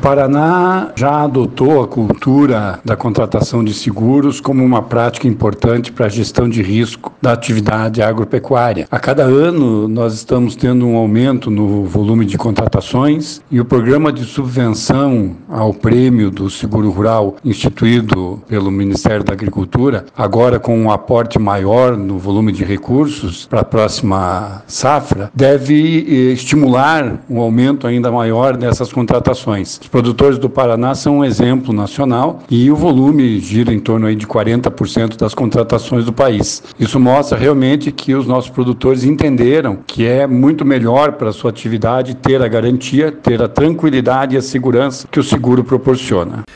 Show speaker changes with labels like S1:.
S1: Paraná já adotou a cultura da contratação de seguros como uma prática importante para a gestão de risco da atividade agropecuária. A cada ano, nós estamos tendo um aumento no volume de contratações e o programa de subvenção ao prêmio do seguro rural instituído pelo Ministério da Agricultura, agora com um aporte maior no volume de recursos para a próxima safra, deve estimular um aumento ainda maior dessas contratações. Os produtores do Paraná são um exemplo nacional e o volume gira em torno aí de 40% das contratações do país. Isso mostra realmente que os nossos produtores entenderam que é muito melhor para a sua atividade ter a garantia, ter a tranquilidade e a segurança que o seguro proporciona.